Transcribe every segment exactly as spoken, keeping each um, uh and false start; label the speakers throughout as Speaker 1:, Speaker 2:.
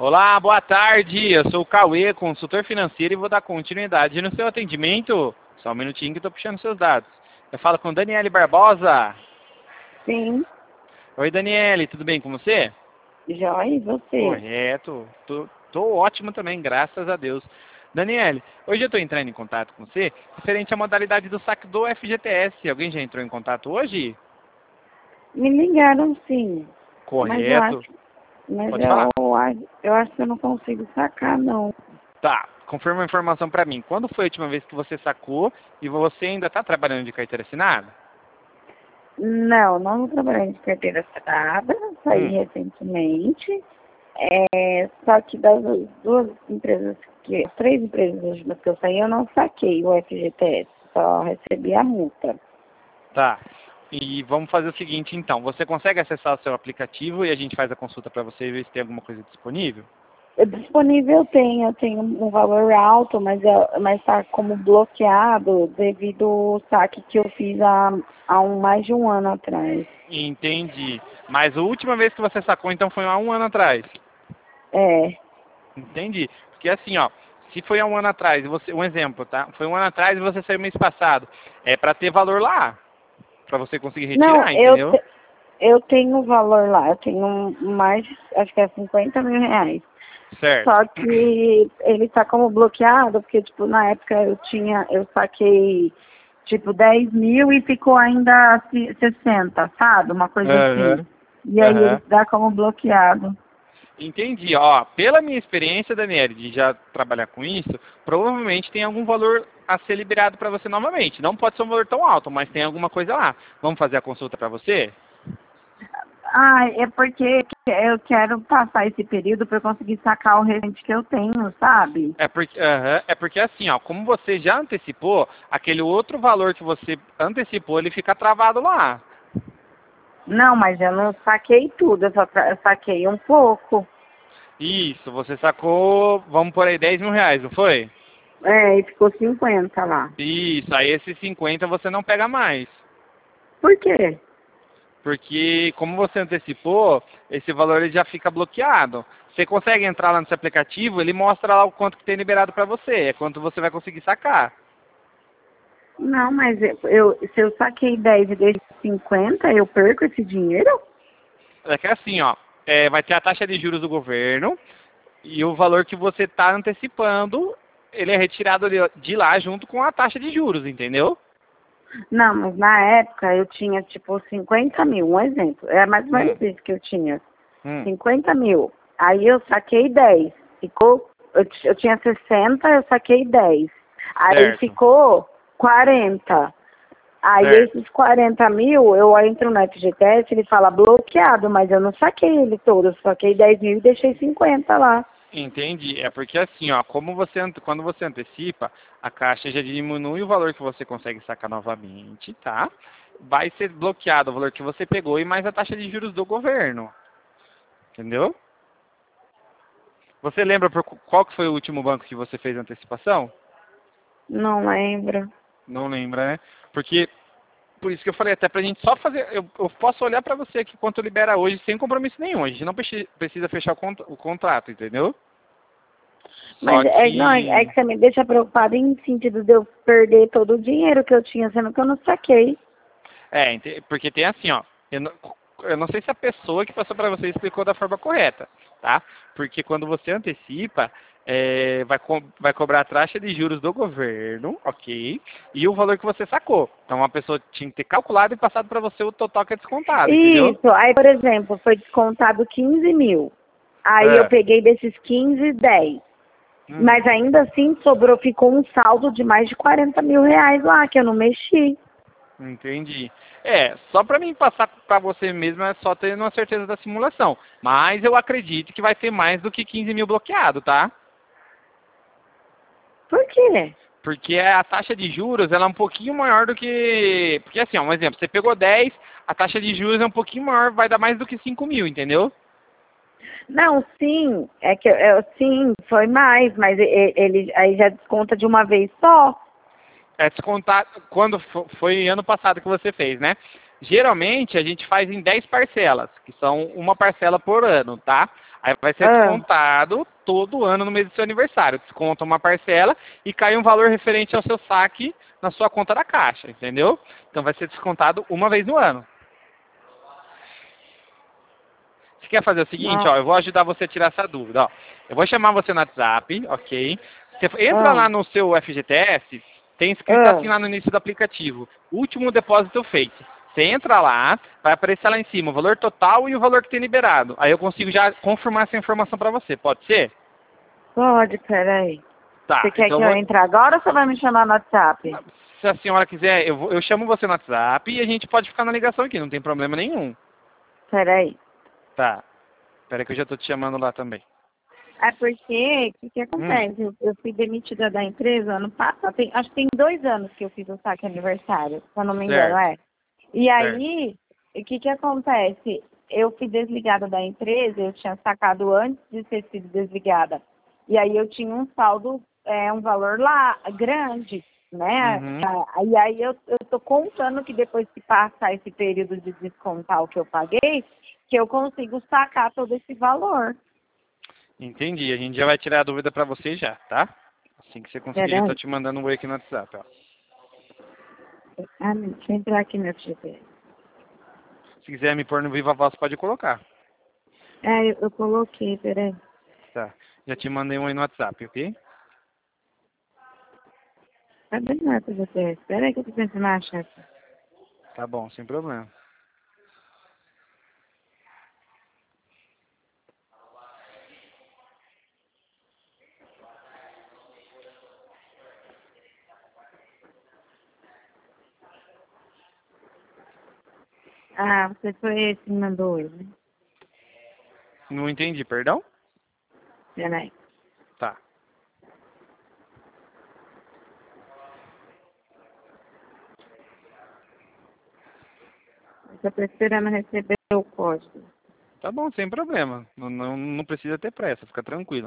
Speaker 1: Olá, boa tarde. Eu sou o Cauê, consultor financeiro, e vou dar continuidade no seu atendimento. Só um minutinho que eu tô puxando seus dados. Eu falo com Daniele Barbosa.
Speaker 2: Sim,
Speaker 1: Oi, Daniele, tudo bem com você?
Speaker 2: jóia, e você?
Speaker 1: Correto. Tô, tô ótimo também, graças a Deus. Daniele, hoje eu estou entrando em contato com você referente à modalidade do saque do F G T S. Alguém já entrou em contato hoje?
Speaker 2: Me ligaram sim, mas eu
Speaker 1: Correto.
Speaker 2: acho, mas
Speaker 1: Pode falar.
Speaker 2: eu, acho- eu acho que eu não consigo sacar, não.
Speaker 1: Tá, confirma a informação para mim. Quando foi a última vez que você sacou e você ainda está trabalhando de carteira assinada?
Speaker 2: Não, não trabalhei de carteira assinada, saí
Speaker 1: Hum,
Speaker 2: recentemente. É, só que das duas empresas, que, as três empresas últimas que eu saí, eu não saquei o F G T S, só recebi a multa.
Speaker 1: tá. E vamos fazer o seguinte então. Você consegue acessar o seu aplicativo e a gente faz a consulta para você e ver se tem alguma coisa disponível?
Speaker 2: Eu disponível tem, eu tenho um valor alto, mas é- mas está como bloqueado devido ao saque que eu fiz há, há um, mais de um ano atrás.
Speaker 1: Entendi. Mas a última vez que você sacou então foi há um ano atrás?
Speaker 2: É,
Speaker 1: Entendi. Porque assim, ó, se foi há um ano atrás, e você, um exemplo, tá? Foi um ano atrás e você saiu mês passado. É para ter valor lá, para você conseguir
Speaker 2: não,
Speaker 1: retirar,
Speaker 2: eu,
Speaker 1: entendeu?
Speaker 2: te- eu tenho o valor lá, eu tenho mais, acho que é cinquenta mil reais.
Speaker 1: Certo.
Speaker 2: Só que ele está como bloqueado, porque tipo, na época eu tinha, eu saquei tipo dez mil e ficou ainda assim, sessenta, sabe? Uma coisa assim.
Speaker 1: Aham.
Speaker 2: E aí ele
Speaker 1: Aham.
Speaker 2: dá como bloqueado.
Speaker 1: Entendi. Ó, pela minha experiência, Daniele, de já trabalhar com isso, provavelmente tem algum valor a ser liberado para você novamente. Não pode ser um valor tão alto, mas tem alguma coisa lá. Vamos fazer a consulta para você?
Speaker 2: Ah, é porque eu quero passar esse período para conseguir sacar o restante que eu tenho, sabe?
Speaker 1: É porque, aham, é porque assim, ó, como você já antecipou, aquele outro valor que você antecipou, ele fica travado lá.
Speaker 2: Não, mas eu não saquei tudo, eu só tra- eu saquei um pouco.
Speaker 1: Isso, você sacou, vamos por aí, dez mil reais, não foi?
Speaker 2: É, e ficou cinquenta lá.
Speaker 1: Isso, aí esses cinquenta você não pega mais.
Speaker 2: Por quê?
Speaker 1: Porque como você antecipou, esse valor ele já fica bloqueado. Você consegue entrar lá no seu aplicativo, ele mostra lá o quanto que tem liberado para você, é quanto você vai conseguir sacar.
Speaker 2: Não, mas eu, eu- se eu saquei dez e deixo cinquenta, eu perco esse dinheiro?
Speaker 1: É que é assim, ó, é, vai ter a taxa de juros do governo e o valor que você está antecipando, ele é retirado de de lá junto com a taxa de juros, entendeu?
Speaker 2: Não, mas na época eu tinha tipo cinquenta mil, um exemplo. É mais ou
Speaker 1: Hum,
Speaker 2: menos isso que eu tinha.
Speaker 1: hum,
Speaker 2: cinquenta mil. Aí eu saquei dez. Ficou, eu, t- eu tinha sessenta, eu saquei dez. Aí
Speaker 1: certo,
Speaker 2: ficou quarenta. Aí
Speaker 1: certo.
Speaker 2: esses quarenta mil, eu entro no F G T S, ele fala bloqueado, mas eu não saquei ele todo, eu saquei dez mil e deixei cinquenta lá.
Speaker 1: Entendi. É porque assim, ó, como você ante- quando você antecipa, a caixa já diminui o valor que você consegue sacar novamente, tá? Vai ser bloqueado o valor que você pegou e mais a taxa de juros do governo, entendeu? Você lembra por qu- qual que foi o último banco que você fez a antecipação?
Speaker 2: Não lembro.
Speaker 1: Não lembra, né? Porque por isso que eu falei até pra gente só fazer, eu, eu posso olhar pra você aqui quanto libera hoje sem compromisso nenhum. A gente não preci- precisa fechar o, cont- o contrato, entendeu?
Speaker 2: Mas
Speaker 1: Só
Speaker 2: é, não, é é
Speaker 1: que
Speaker 2: que você me deixa preocupada em sentido de eu perder todo o dinheiro que eu tinha, sendo que eu não saquei.
Speaker 1: É, ente- porque tem assim, ó. Eu não, eu não sei se a pessoa que passou para você explicou da forma correta, tá? Porque quando você antecipa, é, vai, co- vai cobrar a taxa de juros do governo, ok? E o valor que você sacou. Então a pessoa tinha que ter calculado e passado para você o total que é descontado, entendeu?
Speaker 2: Isso, aí, por exemplo, foi descontado quinze mil. Aí eu
Speaker 1: É.
Speaker 2: peguei desses quinze, dez.
Speaker 1: Hum.
Speaker 2: Mas ainda assim sobrou, ficou um saldo de mais de quarenta mil reais lá, que eu não mexi.
Speaker 1: Entendi. É, só para mim passar para você mesmo é só ter uma certeza da simulação. Mas eu acredito que vai ter mais do que quinze mil bloqueado, tá?
Speaker 2: Por quê?
Speaker 1: Porque a taxa de juros ela é um pouquinho maior do que. Porque assim, ó, um exemplo, você pegou dez, a taxa de juros é um pouquinho maior, vai dar mais do que cinco mil, entendeu?
Speaker 2: Não, sim, é que eu, sim, foi mais, mas e- e- ele aí já desconta de uma vez só.
Speaker 1: É descontar quando fo- foi ano passado que você fez, né? Geralmente a gente faz em dez parcelas, que são uma parcela por ano, tá? Aí vai ser
Speaker 2: Ah.
Speaker 1: descontado todo ano no mês do seu aniversário. Desconta uma parcela e cai um valor referente ao seu saque na sua conta da Caixa, entendeu? Então vai ser descontado uma vez no ano. Você quer fazer o seguinte,
Speaker 2: Não.
Speaker 1: ó, eu vou ajudar você a tirar essa dúvida, ó. Eu vou chamar você no WhatsApp, ok? Você entra
Speaker 2: Ah.
Speaker 1: lá no seu F G T S, tem escrito
Speaker 2: Ah.
Speaker 1: assim lá no início do aplicativo, último depósito feito. Você entra lá, vai aparecer lá em cima o valor total e o valor que tem liberado. Aí eu consigo já confirmar essa informação para você, pode ser?
Speaker 2: Pode, peraí.
Speaker 1: Tá,
Speaker 2: Você quer
Speaker 1: então
Speaker 2: que
Speaker 1: eu
Speaker 2: eu
Speaker 1: vou...
Speaker 2: entre agora ou você vai me chamar no WhatsApp?
Speaker 1: Se a senhora quiser, eu, vou- eu chamo você no WhatsApp e a gente pode ficar na ligação aqui, não tem problema nenhum.
Speaker 2: Peraí.
Speaker 1: Tá, espera que eu já tô te chamando lá também.
Speaker 2: É porque, o que, que
Speaker 1: Hum,
Speaker 2: acontece? Eu, eu fui demitida da empresa ano passado, tem- acho que tem dois anos que eu fiz o saque aniversário, se eu não me engano,
Speaker 1: certo,
Speaker 2: é. E
Speaker 1: certo.
Speaker 2: aí, o que que acontece? Eu fui desligada da empresa, eu tinha sacado antes de ter sido desligada. E aí eu tinha um saldo, é, um valor lá grande, né?
Speaker 1: Uhum.
Speaker 2: Ah, E aí eu, eu tô contando que depois que passar esse período de descontar o que eu paguei, que eu consigo sacar todo esse valor.
Speaker 1: Entendi. A gente já vai tirar a dúvida pra você já, tá? Assim que você conseguir, já tô
Speaker 2: Peraí.
Speaker 1: te mandando um oi aqui no WhatsApp, ó.
Speaker 2: Ah, não, deixa eu entrar aqui no G P S.
Speaker 1: Se quiser me pôr no Viva Voz, pode colocar.
Speaker 2: Ah, eu, eu coloquei, peraí.
Speaker 1: Tá. Já te mandei um aí no WhatsApp, ok?
Speaker 2: Cadê o meu G P S? Peraí que eu tô tentando achar aqui.
Speaker 1: Tá bom, sem problema.
Speaker 2: Ah, você foi esse que me mandou hoje, né?
Speaker 1: Não entendi, perdão?
Speaker 2: Peraí.
Speaker 1: Tá.
Speaker 2: Eu tô esperando receber o código.
Speaker 1: Tá bom, sem problema. Não, não, não precisa ter pressa, fica tranquilo.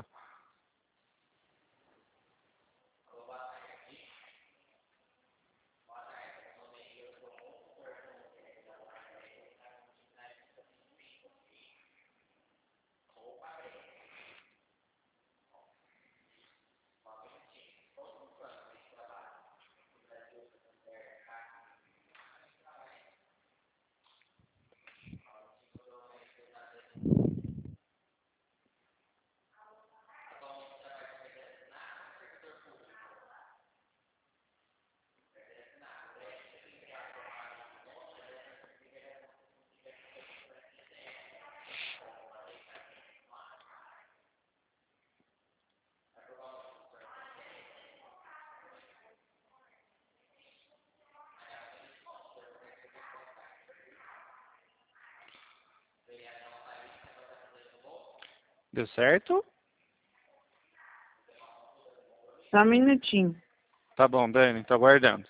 Speaker 1: Deu certo?
Speaker 2: Só um minutinho.
Speaker 1: Tá bom, Dani, tô aguardando.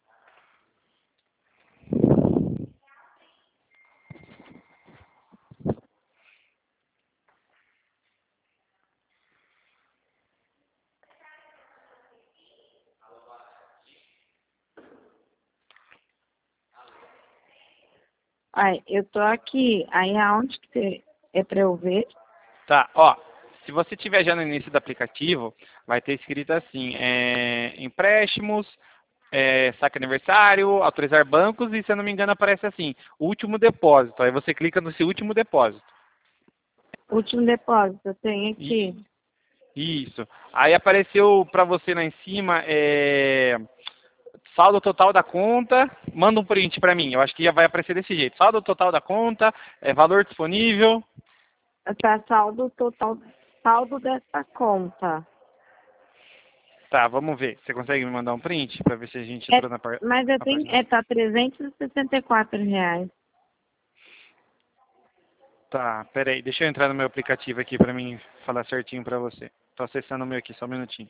Speaker 2: Ai, eu tô aqui. Aí aonde que você... É pra eu ver?
Speaker 1: Tá, ó. Se você tiver já no início do aplicativo, vai ter escrito assim, é, empréstimos, é, saque aniversário, autorizar bancos e, se eu não me engano, aparece assim, último depósito. Aí você clica no seu último depósito.
Speaker 2: Último depósito, eu tenho
Speaker 1: E,
Speaker 2: aqui.
Speaker 1: isso. Aí apareceu para você lá em cima, é, saldo total da conta, manda um print para mim. Eu acho que já vai aparecer desse jeito. Saldo total da conta, é, valor disponível.
Speaker 2: Tá saldo total, saldo dessa conta.
Speaker 1: Tá, vamos ver. Você consegue me mandar um print para ver se a gente
Speaker 2: É,
Speaker 1: entrou na, par-
Speaker 2: mas eu
Speaker 1: na
Speaker 2: tenho,
Speaker 1: página?
Speaker 2: é, tá trezentos e sessenta e quatro reais.
Speaker 1: Tá, peraí, deixa eu entrar no meu aplicativo aqui pra mim falar certinho pra você. Tô acessando o meu aqui, só um minutinho.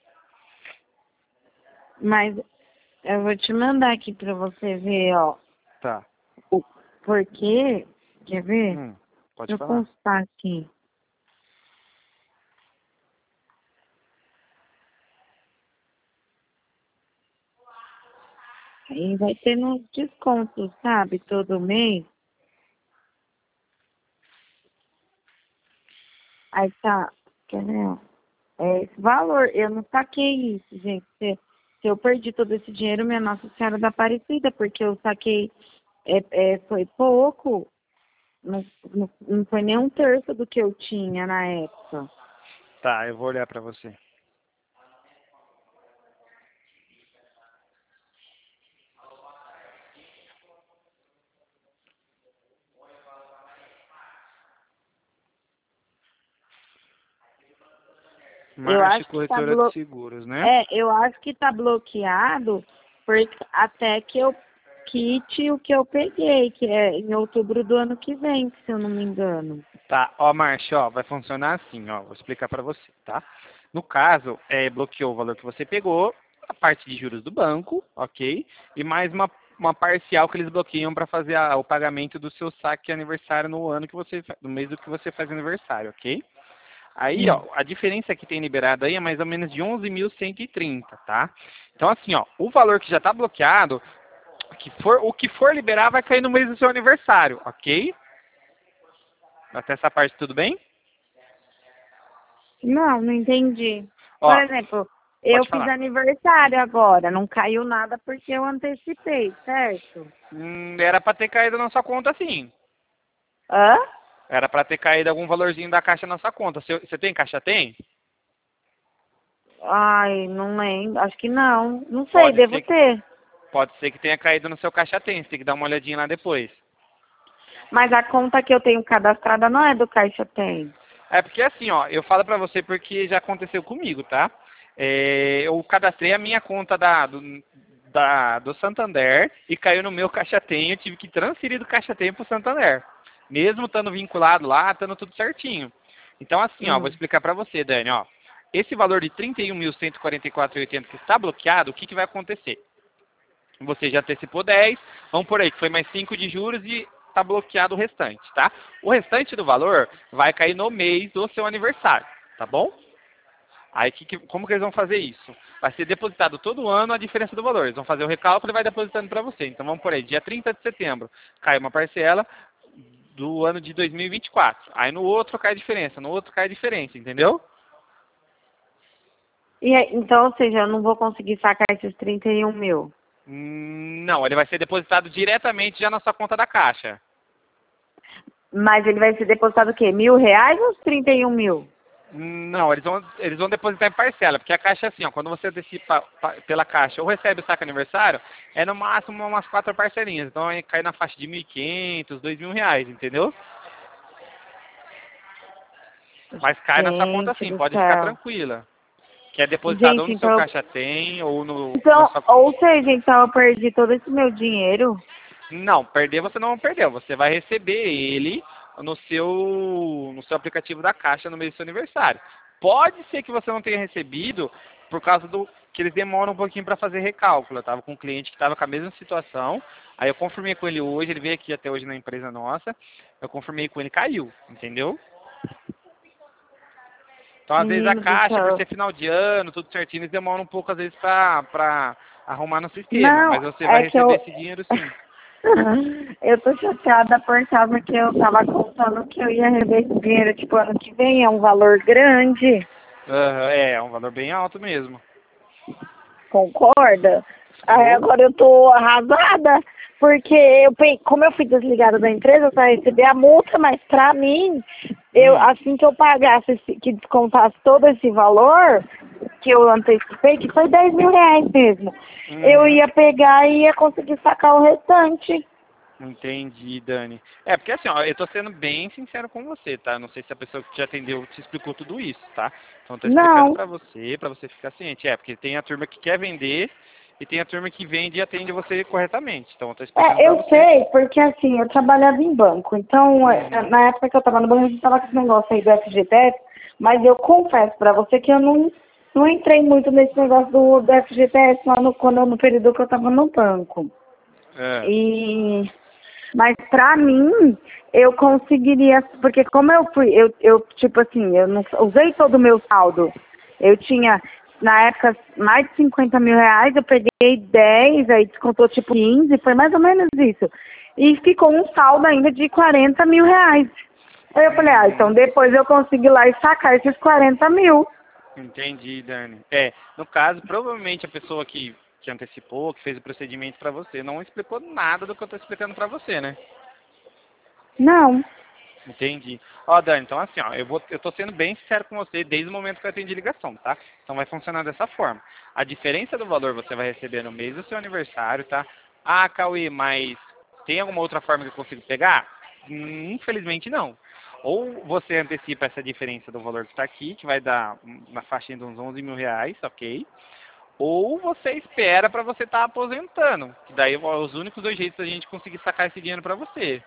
Speaker 2: Mas eu vou te mandar aqui pra você ver, ó.
Speaker 1: Tá.
Speaker 2: O porquê. Quer ver?
Speaker 1: Hum, pode
Speaker 2: Deixa eu
Speaker 1: falar.
Speaker 2: constar aqui. Aí vai tendo uns descontos, sabe? Todo mês. Aí tá, quer ver? Ó? É esse valor, eu não saquei isso, gente. Se, se eu perdi todo esse dinheiro, minha Nossa Senhora da Aparecida, porque eu saquei, é, é, foi pouco, não, não, não foi nem um terço do que eu tinha na época.
Speaker 1: Tá, eu vou olhar pra você.
Speaker 2: Eu
Speaker 1: Marche
Speaker 2: acho que tá
Speaker 1: Corretora de
Speaker 2: blo...
Speaker 1: Seguros, né?
Speaker 2: é, eu acho que tá bloqueado porque até que eu quite o que eu peguei, que é em outubro do ano que vem, se eu não me engano.
Speaker 1: Tá, ó, Márcio, ó, vai funcionar assim, ó, vou explicar para você, tá? No caso, é, bloqueou o valor que você pegou, a parte de juros do banco, ok? E mais uma, uma parcial que eles bloqueiam para fazer a, o pagamento do seu saque aniversário no ano que você, fa- no mês do que você faz aniversário, ok? Aí, ó,
Speaker 2: Hum.
Speaker 1: a diferença que tem liberado aí é mais ou menos de onze mil cento e trinta, tá? Então, assim, ó, o valor que já está bloqueado, que for, o que for liberar vai cair no mês do seu aniversário, ok? Até essa parte tudo bem?
Speaker 2: Não, não entendi. Por
Speaker 1: Ó,
Speaker 2: exemplo, eu
Speaker 1: pode
Speaker 2: fiz
Speaker 1: falar.
Speaker 2: aniversário agora, não caiu nada porque eu antecipei, certo?
Speaker 1: Hum, era para ter caído na sua conta, sim.
Speaker 2: Hã?
Speaker 1: Era para ter caído algum valorzinho da caixa na sua conta. Você você tem caixa? Tem?
Speaker 2: Ai, não lembro, acho que não. Não sei,
Speaker 1: Pode
Speaker 2: devo
Speaker 1: ser,
Speaker 2: ter.
Speaker 1: pode ser que tenha caído no seu caixa tem. Você tem que dar uma olhadinha lá depois.
Speaker 2: Mas a conta que eu tenho cadastrada não é do Caixa Tem.
Speaker 1: É porque assim, ó, eu falo pra você porque já aconteceu comigo, tá? É, eu cadastrei a minha conta da, do, da, do Santander e caiu no meu Caixa Tem. Eu tive que transferir do Caixa Tem pro Santander. Mesmo estando vinculado lá, estando tudo certinho. Então assim, ó, vou
Speaker 2: Hum.
Speaker 1: explicar pra você, Dani, ó. Esse valor de trinta e um mil cento e quarenta e quatro reais e oitenta que está bloqueado, o que, que vai acontecer? Você já antecipou dez, vamos por aí, que foi mais cinco de juros e está bloqueado o restante, tá? O restante do valor vai cair no mês do seu aniversário, tá bom? Aí, que, que- como que eles vão fazer isso? Vai ser depositado todo ano a diferença do valor. Eles vão fazer o recálculo e vai depositando para você. Então, vamos por aí, dia trinta de setembro, cai uma parcela do ano de dois mil e vinte e quatro. Aí, no outro cai a diferença, no outro cai a diferença, entendeu?
Speaker 2: E aí, então, ou seja, eu não vou conseguir sacar esses trinta e um mil.
Speaker 1: Hum, Não, ele vai ser depositado diretamente já na sua conta da Caixa.
Speaker 2: Mas ele vai ser depositado o quê? Mil reais ou os trinta e um mil?
Speaker 1: Não, eles vão, eles vão depositar em parcela, porque a caixa é assim, ó, quando você antecipa pa- pela caixa ou recebe o saque aniversário, é no máximo umas quatro parcelinhas. Então aí cai na faixa de mil e quinhentos, dois mil reais, entendeu? Mas cai na sua conta
Speaker 2: Gente
Speaker 1: sim,
Speaker 2: do
Speaker 1: pode ficar
Speaker 2: céu.
Speaker 1: tranquila. Que é depositado ou
Speaker 2: Gente,
Speaker 1: no seu
Speaker 2: então, eu-
Speaker 1: caixa tem, ou no, na
Speaker 2: então,
Speaker 1: sua...
Speaker 2: ou seja, então eu perdi todo esse meu dinheiro.
Speaker 1: Não, perder você não perdeu, você vai receber ele no seu, no seu aplicativo da caixa no mês do seu aniversário. Pode ser que você não tenha recebido por causa do que eles demoram um pouquinho para fazer recálculo. Eu estava com um cliente que estava com a mesma situação, aí eu confirmei com ele hoje, ele veio aqui até hoje na empresa nossa, eu confirmei com ele, caiu, entendeu? Então, às vezes, a
Speaker 2: Menino do
Speaker 1: caixa, por
Speaker 2: céu.
Speaker 1: ser final de ano, tudo certinho, eles demoram um pouco, às vezes, para arrumar no sistema.
Speaker 2: Não,
Speaker 1: Mas você vai
Speaker 2: é que
Speaker 1: receber
Speaker 2: eu.
Speaker 1: esse dinheiro sim.
Speaker 2: Eu tô chateada por causa que eu tava contando que eu ia receber esse dinheiro, tipo, ano que vem, é um valor grande.
Speaker 1: Aham, é, é um valor bem alto mesmo.
Speaker 2: Concorda? Aí
Speaker 1: Ou,
Speaker 2: agora eu tô arrasada, porque eu, pen- como eu fui desligada da empresa, eu só recebi a multa, mas pra mim, eu,
Speaker 1: hum,
Speaker 2: assim que eu pagasse, esse- que descontasse todo esse valor, que eu antecipei, que foi dez mil reais mesmo, eu
Speaker 1: uhum,
Speaker 2: ia pegar e ia conseguir sacar o restante.
Speaker 1: entendi, Dani. É, porque assim, ó, eu tô sendo bem sincero com você, tá? Não sei se a pessoa que te atendeu te explicou tudo isso, tá? Então, eu tô explicando
Speaker 2: Não.
Speaker 1: pra você, pra você ficar ciente. É, porque tem a turma que quer vender e tem a turma que vende e atende você corretamente. Então, eu tô explicando
Speaker 2: É,
Speaker 1: pra
Speaker 2: eu
Speaker 1: você.
Speaker 2: sei, porque assim, eu trabalhava em banco, então é,
Speaker 1: Uhum.
Speaker 2: na época que eu tava no banco, a gente tava com esse negócio aí do F G T S, mas eu confesso pra você que eu não, não entrei muito nesse negócio do, do F G T S lá no, quando, eu- no período que eu tava no banco.
Speaker 1: É.
Speaker 2: E, mas pra mim, eu conseguiria, porque como eu fui, eu, eu tipo assim, eu não usei todo o meu saldo. Eu tinha, na época, mais de cinquenta mil reais, eu peguei dez, aí descontou tipo quinze, foi mais ou menos isso. E ficou um saldo ainda de quarenta mil reais. Aí eu falei, ah,
Speaker 1: Hum,
Speaker 2: então depois eu consigo ir lá e sacar esses quarenta mil.
Speaker 1: entendi, Dani. É, no caso, provavelmente a pessoa que, que antecipou, que fez o procedimento para você, não explicou nada do que eu estou explicando para você, né?
Speaker 2: Não,
Speaker 1: Entendi. Ó, Dani, então assim, ó, eu vou, eu tô sendo bem sincero com você desde o momento que eu atendi ligação, tá? Então vai funcionar dessa forma. A diferença do valor você vai receber no mês do seu aniversário, tá? Ah, Cauê, mas tem alguma outra forma que eu consigo pegar? Hum, Infelizmente não. Ou você antecipa essa diferença do valor que está aqui, que vai dar hum, na faixa de uns onze mil reais, ok? Ou você espera para você estar aposentando, que daí é os únicos dois jeitos da gente conseguir sacar esse dinheiro para você.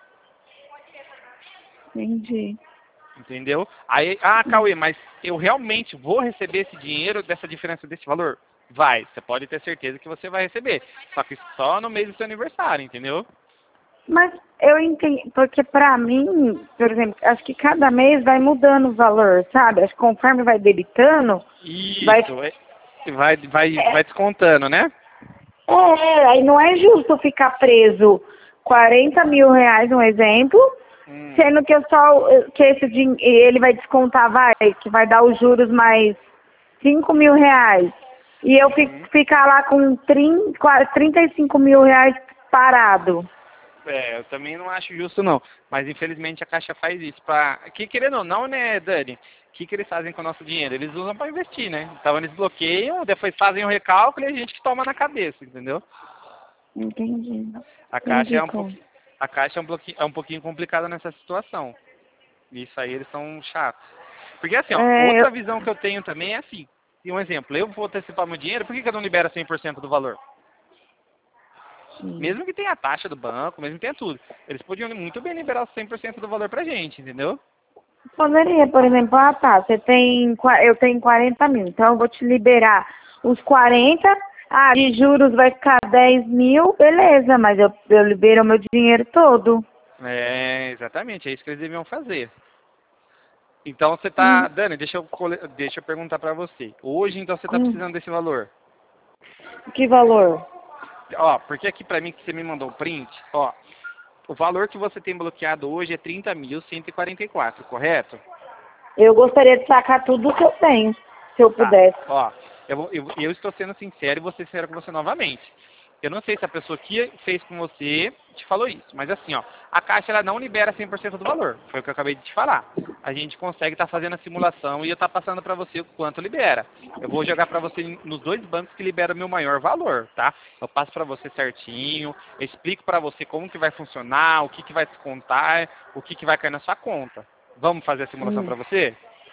Speaker 2: entendi.
Speaker 1: Entendeu? Aí, ah, Cauê, mas eu realmente vou receber esse dinheiro dessa diferença desse valor? Vai, você pode ter certeza que você vai receber. Só que só no mês do seu aniversário, entendeu?
Speaker 2: Mas eu entendi, porque pra mim, por exemplo, acho que cada mês vai mudando o valor, sabe? Acho que conforme vai debitando, vai.
Speaker 1: Isso, é- vai, vai,
Speaker 2: É,
Speaker 1: vai descontando, né?
Speaker 2: é, aí não é justo ficar preso quarenta mil reais, um exemplo,
Speaker 1: Hum,
Speaker 2: sendo que eu só, que esse din- ele vai descontar, vai, que vai dar os juros mais cinco mil reais. E eu fi-
Speaker 1: uhum.
Speaker 2: ficar lá com trinta, quase trinta e cinco mil reais parado.
Speaker 1: É, eu também não acho justo não. Mas infelizmente a Caixa faz isso. Pra... Que querendo ou não, né, Dani? O que, que eles fazem com o nosso dinheiro? Eles usam para investir, né? Então eles bloqueiam, depois fazem o recálculo e a gente que toma na cabeça, entendeu?
Speaker 2: Entendi.
Speaker 1: A Caixa
Speaker 2: Entendi
Speaker 1: é um
Speaker 2: como.
Speaker 1: pouquinho, a Caixa é um pouquinho, é um pouquinho complicada nessa situação. Isso aí eles são chatos. Porque assim, ó,
Speaker 2: É, eu,
Speaker 1: outra visão que eu tenho também é assim. E um exemplo, eu vou antecipar meu dinheiro, por que, que eu não libero cem por cento do valor?
Speaker 2: sim.
Speaker 1: Mesmo que tenha a taxa do banco, mesmo que tenha tudo. Eles podiam muito bem liberar os cem por cento do valor pra gente, entendeu?
Speaker 2: Poderia, por exemplo, ah tá, você tem, qua- eu tenho quarenta mil, então eu vou te liberar os quarenta, ah, de juros vai ficar dez mil, beleza, mas eu, eu libero o meu dinheiro todo.
Speaker 1: É, exatamente, é isso que eles deviam fazer. Então você tá,
Speaker 2: Hum,
Speaker 1: Dani, deixa eu, cole- deixa eu perguntar pra você. Hoje, então, você tá
Speaker 2: hum,
Speaker 1: precisando desse valor?
Speaker 2: que valor?
Speaker 1: Ó, porque aqui pra mim que você me mandou o print, ó, o valor que você tem bloqueado hoje é trinta mil cento e quarenta e quatro, correto?
Speaker 2: Eu gostaria de sacar tudo que eu tenho, se eu
Speaker 1: Tá,
Speaker 2: pudesse.
Speaker 1: ó, eu, vou- eu, eu estou sendo sincero e vou ser sincero com você novamente. Eu não sei se a pessoa que fez com você te falou isso, mas assim, ó, a Caixa ela não libera cem por cento do valor, foi o que eu acabei de te falar. A gente consegue estar fazendo a simulação e eu estar passando para você o quanto libera. Eu vou jogar para você nos dois bancos que liberam o meu maior valor, tá? Eu passo para você certinho, eu explico para você como que vai funcionar, o que que vai descontar, o que que vai cair na sua conta. Vamos fazer a simulação
Speaker 2: Hum.
Speaker 1: para você?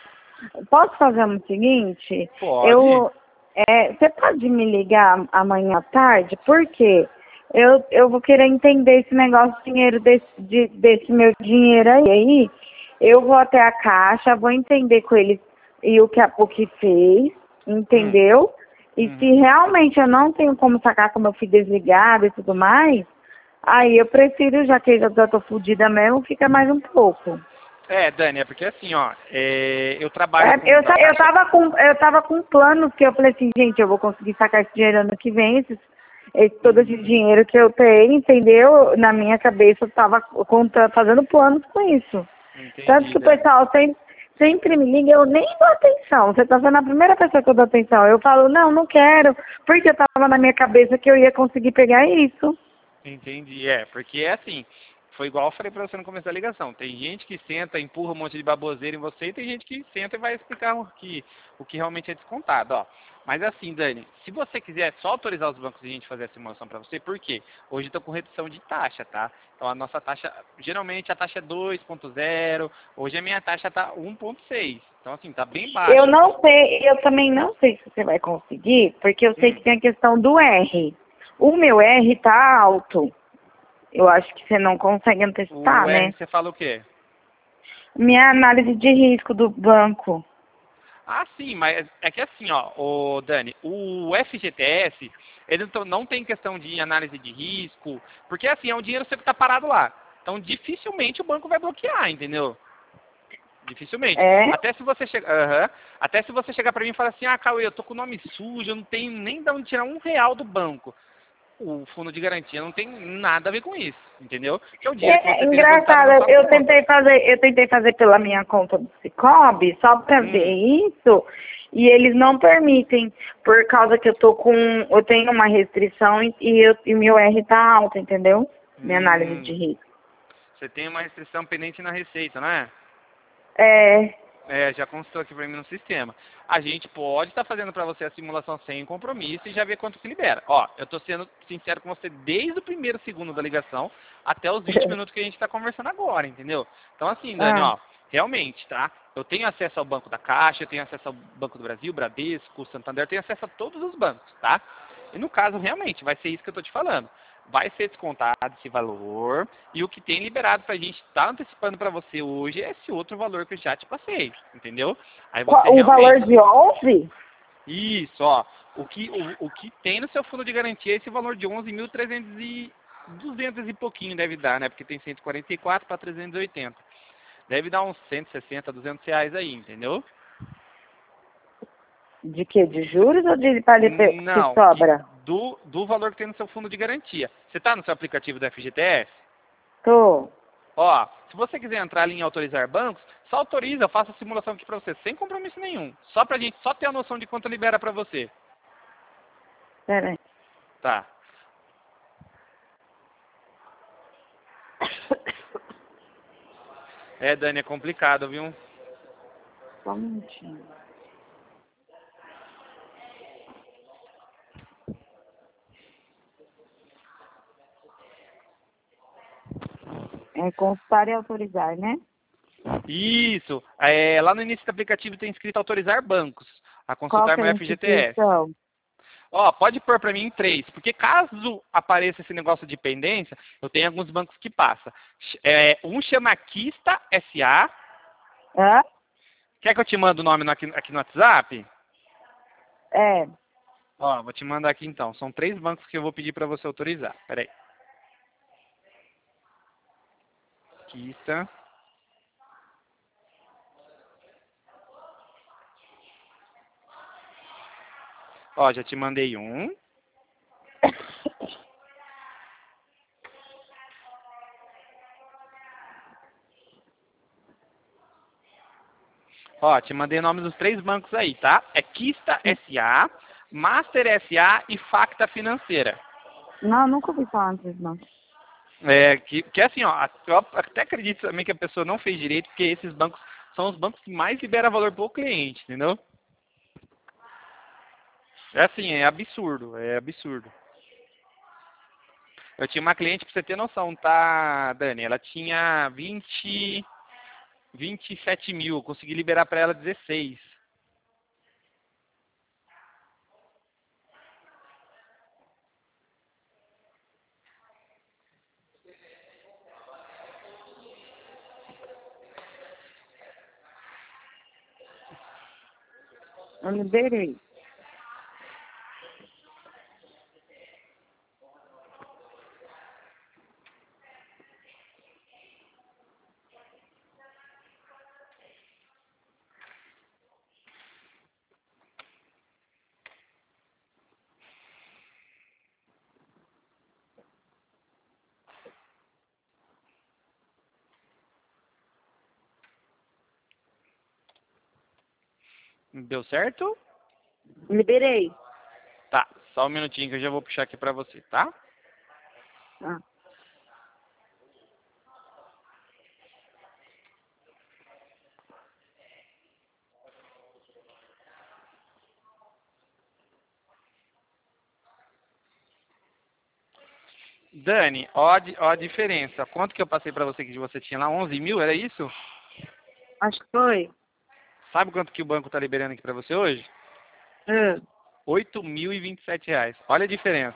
Speaker 2: Posso fazer o seguinte?
Speaker 1: Pode.
Speaker 2: Eu, é, você pode me ligar amanhã à tarde? Por quê? Eu, eu vou querer entender esse negócio de dinheiro desse, de- desse meu dinheiro aí. Aí eu vou até a caixa, vou entender com eles e o que, a- o que fez,
Speaker 1: Hum.
Speaker 2: entendeu? E se
Speaker 1: Uhum.
Speaker 2: realmente eu não tenho como sacar como eu fui desligado e tudo mais, aí eu prefiro, já que eu já tô fodida mesmo, fica mais um pouco.
Speaker 1: É, Dani, é porque assim, ó, é, eu trabalho
Speaker 2: É,
Speaker 1: com
Speaker 2: eu,
Speaker 1: da
Speaker 2: ta- eu,
Speaker 1: Caixa.
Speaker 2: tava com, eu tava com planos que eu falei assim, gente, eu vou conseguir sacar esse dinheiro ano que vem, esses, esse- todo esse
Speaker 1: Uhum.
Speaker 2: dinheiro que eu tenho, entendeu? Na minha cabeça eu tava conta, fazendo planos com isso. Tanto
Speaker 1: Entendi,
Speaker 2: que o
Speaker 1: Dani.
Speaker 2: pessoal sempre, sempre me liga, eu nem dou atenção. Você tá sendo a primeira pessoa que eu dou atenção. Eu falo, não, não quero, porque eu tava na minha cabeça que eu ia conseguir pegar isso.
Speaker 1: Entendi, é, porque é assim, foi igual eu falei pra você no começo da ligação. Tem gente que senta, empurra um monte de baboseira em você e tem gente que senta e vai explicar o que, o que realmente é descontado, ó. Mas assim, Dani, se você quiser é só autorizar os bancos e a gente fazer a simulação pra você, por quê? Hoje eu tô com redução de taxa, tá? Então a nossa taxa, geralmente a taxa é dois ponto zero, hoje a minha taxa tá um ponto seis. Então assim, tá bem
Speaker 2: Eu
Speaker 1: baixa.
Speaker 2: não sei, eu também não sei se você vai conseguir, porque eu sei
Speaker 1: Hum,
Speaker 2: que tem a questão do R. O meu R tá alto. Eu acho que você não consegue
Speaker 1: o
Speaker 2: antecipar,
Speaker 1: R
Speaker 2: né?
Speaker 1: você fala o quê?
Speaker 2: Minha análise de risco do banco.
Speaker 1: Ah, sim, mas é que assim, ó, o Dani, o F G T S, ele não não tem questão de análise de risco, porque assim, é um dinheiro sempre está parado lá. Então, dificilmente o banco vai bloquear, entendeu? Dificilmente.
Speaker 2: É?
Speaker 1: Até se você chegar, aham. Até se você chegar para mim e falar assim, ah, Cauê, eu tô com o nome sujo, eu não tenho nem de onde tirar um real do banco. o fundo de garantia não tem nada a ver com isso, entendeu? Que é o dinheiro que
Speaker 2: É,
Speaker 1: você tem depositado
Speaker 2: engraçado,
Speaker 1: na
Speaker 2: eu,
Speaker 1: sua
Speaker 2: eu
Speaker 1: conta.
Speaker 2: tentei fazer, eu tentei fazer pela minha conta do Cicobi, só para ver
Speaker 1: Hum,
Speaker 2: isso, e eles não permitem, por causa que eu tô com, eu tenho uma restrição e, e, eu, e meu R tá alto, entendeu? Minha análise de
Speaker 1: hum,
Speaker 2: risco.
Speaker 1: você tem uma restrição pendente na receita, não é?
Speaker 2: É,
Speaker 1: É, já constou aqui para mim no sistema. A gente pode estar fazendo para você a simulação sem compromisso e já ver quanto que libera. Ó, eu estou sendo sincero com você desde o primeiro segundo da ligação até os vinte minutos que a gente está conversando agora, entendeu? Então assim, Dani,
Speaker 2: ah,
Speaker 1: ó, realmente, tá? Eu tenho acesso ao Banco da Caixa, eu tenho acesso ao Banco do Brasil, Bradesco, Santander, eu tenho acesso a todos os bancos, tá? E no caso, realmente, vai ser isso que eu estou te falando. Vai ser descontado esse valor e o que tem liberado para a gente estar antecipando para você hoje é esse outro valor que eu já te passei, entendeu? Aí você
Speaker 2: qual- o valor
Speaker 1: realmente...
Speaker 2: de onze?
Speaker 1: Isso, ó. O que, o, o que tem no seu fundo de garantia é esse valor de onze mil e trezentos e... duzentos e pouquinho deve dar, né? Porque tem cento e quarenta e quatro para trezentos e oitenta. Deve dar uns cento e sessenta, duzentos reais aí, entendeu?
Speaker 2: De quê? De juros ou de para que
Speaker 1: Não, que
Speaker 2: sobra?
Speaker 1: do, do valor que tem no seu fundo de garantia. Você está no seu aplicativo da F G T S?
Speaker 2: Tô.
Speaker 1: Ó, se você quiser entrar ali em autorizar bancos, só autoriza, eu faço a simulação aqui para você, sem compromisso nenhum. Só pra gente só ter a noção de quanto libera para você.
Speaker 2: Pera aí.
Speaker 1: Tá. É, Dani, é complicado, viu?
Speaker 2: Só um minutinho. É consultar e autorizar, né?
Speaker 1: Isso. É, lá no início do aplicativo tem escrito autorizar bancos, a
Speaker 2: Qual
Speaker 1: consultar
Speaker 2: que é
Speaker 1: meu
Speaker 2: a
Speaker 1: F G T S.
Speaker 2: instituição?
Speaker 1: Ó, pode pôr para mim em três, porque caso apareça esse negócio de pendência, eu tenho alguns bancos que passa. É, um chama Quista S A.
Speaker 2: Hã?
Speaker 1: Quer que eu te mande o nome no- aqui, aqui no WhatsApp?
Speaker 2: É.
Speaker 1: Ó, vou te mandar aqui então. São três bancos que eu vou pedir para você autorizar. Peraí. Quista. Ó, já te mandei um. Ó, te mandei o nome dos três bancos aí, tá? É Quista S A, Master S A e Facta Financeira.
Speaker 2: Não, nunca ouvi falar desses não.
Speaker 1: É, que, que assim, ó, eu até acredito também que a pessoa não fez direito, porque esses bancos são os bancos que mais liberam valor para o cliente, entendeu? É assim, é absurdo, é absurdo. Eu tinha uma cliente, pra você ter noção, tá, Dani? Ela tinha vinte, vinte e sete mil, eu consegui liberar para ela dezesseis.
Speaker 2: Eu liberei.
Speaker 1: Deu certo?
Speaker 2: Liberei.
Speaker 1: Tá, só um minutinho que eu já vou puxar aqui pra você, tá?
Speaker 2: Ah.
Speaker 1: Dani, ó a, di- ó a diferença. Quanto que eu passei pra você que você tinha lá? onze mil, era isso?
Speaker 2: Acho que foi.
Speaker 1: Sabe quanto que o banco tá liberando aqui pra você hoje?
Speaker 2: Ah.
Speaker 1: oito mil e vinte e sete reais. Olha a diferença.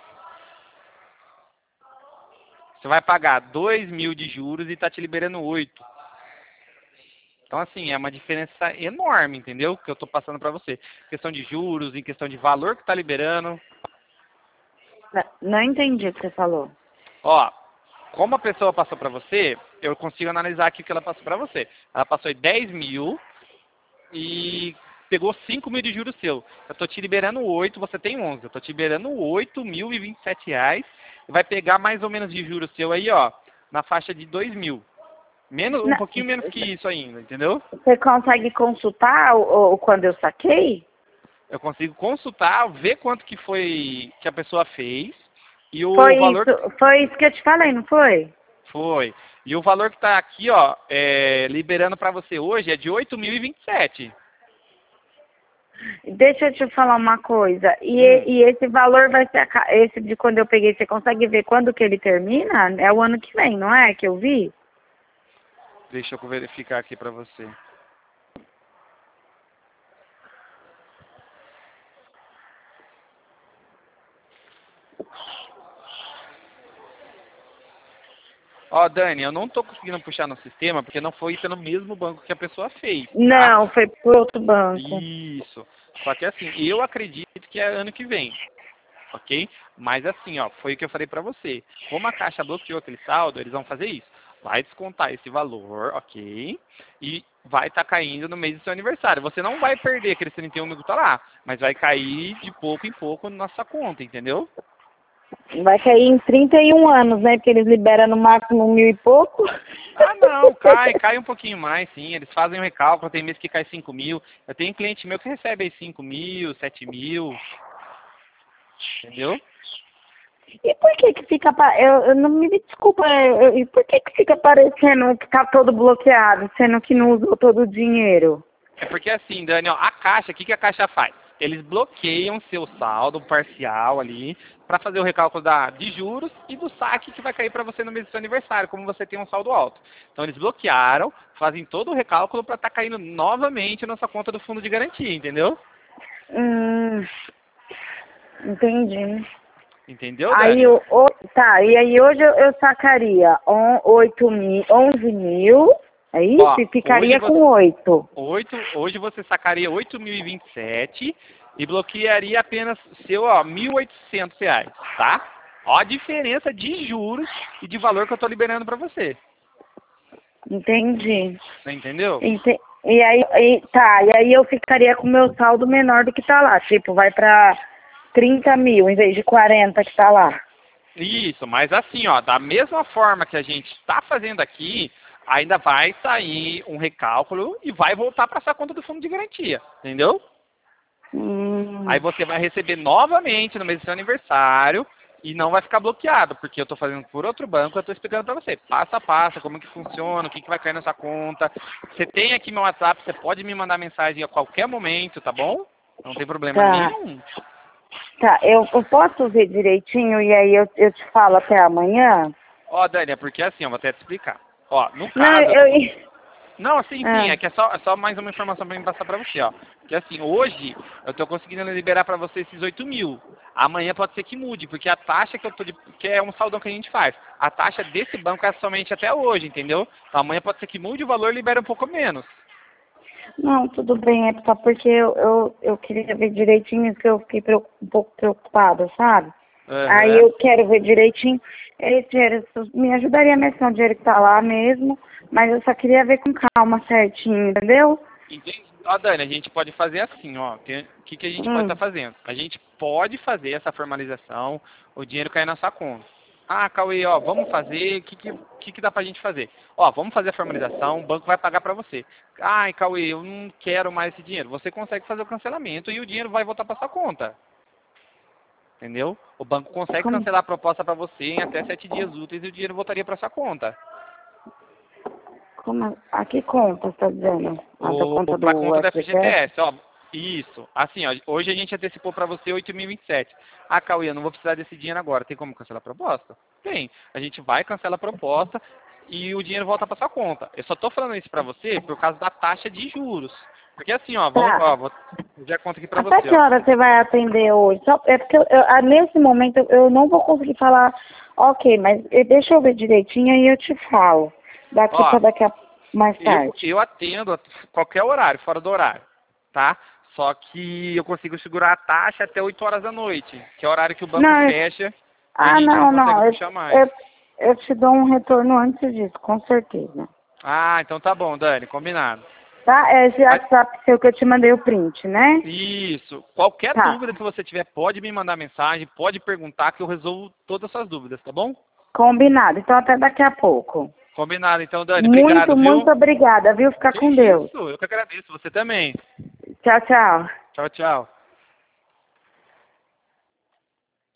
Speaker 1: Você vai pagar dois mil de juros e tá te liberando oito. Então, assim, é uma diferença enorme, entendeu? Que eu tô passando pra você. Questão de juros, em questão de valor que tá liberando.
Speaker 2: Não não entendi o que você falou.
Speaker 1: Ó, como a pessoa passou pra você, eu consigo analisar aqui o que ela passou pra você. Ela passou em dez mil e pegou cinco mil de juros seu. Eu tô te liberando oito, você tem onze. Eu tô te liberando oito mil e vinte e sete reais. Vai pegar mais ou menos de juros seu aí, ó, na faixa de dois mil. Menos, um
Speaker 2: Na-
Speaker 1: pouquinho menos que isso ainda, entendeu?
Speaker 2: Você consegue consultar o, o- quando eu saquei?
Speaker 1: Eu consigo consultar, ver quanto que foi que a pessoa fez e o
Speaker 2: Foi
Speaker 1: valor que
Speaker 2: isso, foi isso que eu te falei, não foi?
Speaker 1: foi. E o valor que está aqui, ó, é, liberando para você hoje é de oito mil e vinte e sete.
Speaker 2: Deixa eu te falar uma coisa. E,
Speaker 1: Hum,
Speaker 2: e esse valor vai ser a ca- esse de quando eu peguei, você consegue ver quando que ele termina? É o ano que vem, não é? Que eu vi?
Speaker 1: deixa eu verificar aqui para você. Ó, Dani, eu não estou conseguindo puxar no sistema porque não foi pelo mesmo banco que a pessoa fez, tá?
Speaker 2: Não, foi por outro banco.
Speaker 1: Isso. Só que assim, eu acredito que é ano que vem, ok? Mas assim, ó, foi o que eu falei para você. Como a Caixa bloqueou aquele saldo, eles vão fazer isso. Vai descontar esse valor, ok? E vai estar caindo no mês do seu aniversário. Você não vai perder aquele trinta e um mil que tá lá, mas vai cair de pouco em pouco na sua conta, entendeu?
Speaker 2: Vai cair em trinta e um anos, né? Porque eles liberam no máximo mil e pouco.
Speaker 1: Ah, não, cai, cai um pouquinho mais, sim. Eles fazem um recálculo, tem mês que cai cinco mil. Eu tenho cliente meu que recebe aí cinco mil, sete mil, entendeu?
Speaker 2: E por que que fica... apa- Eu, eu não me desculpa, eu- e por que que fica parecendo que tá todo bloqueado, sendo que não usou todo o dinheiro?
Speaker 1: É porque assim, Daniel, a Caixa, o que, que a Caixa faz? Eles bloqueiam seu saldo parcial ali para fazer o recálculo da, de juros e do saque que vai cair para você no mês do seu aniversário, como você tem um saldo alto. Então eles bloquearam, fazem todo o recálculo para estar caindo novamente na sua conta do fundo de garantia, entendeu?
Speaker 2: Hum, entendi.
Speaker 1: Entendeu,
Speaker 2: Aí,
Speaker 1: Dani?
Speaker 2: o, o- tá, e aí hoje eu, eu sacaria on, oito mil, onze mil, é isso?
Speaker 1: Ó,
Speaker 2: E
Speaker 1: hoje
Speaker 2: ficaria com
Speaker 1: você,
Speaker 2: oito.
Speaker 1: oito, hoje você sacaria oito mil e vinte e sete e bloquearia apenas seu, ó, mil e oitocentos reais, tá? Ó a diferença de juros e de valor que eu estou liberando para você.
Speaker 2: Entendi.
Speaker 1: Você entendeu?
Speaker 2: Ente- E aí, e, tá, e aí eu ficaria com o meu saldo menor do que tá lá. Tipo, vai pra trinta mil em vez de quarenta que tá lá.
Speaker 1: Isso, mas assim, ó, da mesma forma que a gente está fazendo aqui, ainda vai sair um recálculo e vai voltar para essa conta do fundo de garantia, entendeu? Aí
Speaker 2: Hum,
Speaker 1: você vai receber novamente no mês do seu aniversário e não vai ficar bloqueado, porque eu estou fazendo por outro banco, eu estou explicando para você, passo a passo, como que funciona, o que, que vai cair na sua conta. Você tem aqui meu WhatsApp, você pode me mandar mensagem a qualquer momento, tá bom? Não tem problema
Speaker 2: tá.
Speaker 1: nenhum.
Speaker 2: Tá, eu, eu posso ver direitinho e aí eu, eu te falo até amanhã?
Speaker 1: Ó, Dani, é porque assim, eu vou até te explicar. Ó, no
Speaker 2: Não,
Speaker 1: caso, eu tô...
Speaker 2: eu...
Speaker 1: Não, sim, sim,
Speaker 2: Ah,
Speaker 1: é que é só, é só mais uma informação para me passar para você, ó. Que assim, hoje eu estou conseguindo liberar para você esses oito mil. Amanhã pode ser que mude, porque a taxa que eu tô de, que é um saldão que a gente faz. A taxa desse banco é somente até hoje, entendeu? Então amanhã pode ser que mude o valor e libera um pouco menos.
Speaker 2: não, tudo bem, é só porque eu, eu, eu queria ver direitinho, porque eu fiquei preo- um pouco preocupada, sabe? Aí
Speaker 1: Aham.
Speaker 2: eu quero ver direitinho. Esse dinheiro isso me ajudaria a mesmo, o dinheiro que tá lá mesmo, mas eu só queria ver com calma certinho, entendeu?
Speaker 1: Entende? Ó, Dani, a gente pode fazer assim, ó. O que, que a gente pode estar
Speaker 2: Hum,
Speaker 1: fazendo? A gente pode fazer essa formalização, o dinheiro cair na sua conta. Ah, Cauê, ó, vamos fazer, o que, que, que, que dá pra gente fazer? Ó, vamos fazer a formalização, o banco vai pagar pra você. Ai, Cauê, eu não quero mais esse dinheiro. Você consegue fazer o cancelamento e o dinheiro vai voltar pra sua conta. Entendeu? O banco consegue
Speaker 2: como,
Speaker 1: cancelar a proposta pra você em até sete dias úteis e o dinheiro voltaria pra sua conta.
Speaker 2: como, a que conta você tá dizendo? A da
Speaker 1: O,
Speaker 2: conta
Speaker 1: para a
Speaker 2: do
Speaker 1: conta da
Speaker 2: F G T S?
Speaker 1: F G T S, ó. Isso. Assim, ó, hoje a gente antecipou para você oito mil e vinte e sete. Ah, Cauê, eu não vou precisar desse dinheiro agora. Tem como cancelar a proposta? Tem. A gente vai, cancela a proposta e o dinheiro volta para sua conta. Eu só estou falando isso para você por causa da taxa de juros. Porque assim, ó, vamos,
Speaker 2: Tá.
Speaker 1: ó, vou fazer a conta aqui para
Speaker 2: Até
Speaker 1: você,
Speaker 2: que
Speaker 1: ó.
Speaker 2: hora você vai atender hoje? Só, é porque eu, eu- ah, nesse momento eu, eu não vou conseguir falar, ok, mas eh, deixa eu ver direitinho e eu te falo. Daqui
Speaker 1: Ó,
Speaker 2: para daqui a mais
Speaker 1: eu,
Speaker 2: tarde.
Speaker 1: eu atendo a qualquer horário, fora do horário, tá? Só que eu consigo segurar a taxa até oito horas da noite, que é o horário que o banco
Speaker 2: Não, eu,
Speaker 1: fecha e a
Speaker 2: ah,
Speaker 1: gente não
Speaker 2: não,
Speaker 1: consegue
Speaker 2: não. Eu,
Speaker 1: puxar mais.
Speaker 2: eu, eu te dou um retorno antes disso, com certeza.
Speaker 1: Ah, então tá bom, Dani, combinado.
Speaker 2: Tá? É esse WhatsApp seu que eu te mandei o print, né?
Speaker 1: Isso. Qualquer
Speaker 2: Tá.
Speaker 1: dúvida que você tiver, pode me mandar mensagem, pode perguntar que eu resolvo todas as suas dúvidas, tá bom?
Speaker 2: Combinado. Então até daqui a pouco.
Speaker 1: Combinado, então, Dani.
Speaker 2: Muito,
Speaker 1: Obrigado, viu?
Speaker 2: muito obrigada, viu? Fica
Speaker 1: Que
Speaker 2: com Deus.
Speaker 1: isso, eu que agradeço. Você também.
Speaker 2: Tchau, tchau.
Speaker 1: Tchau, tchau.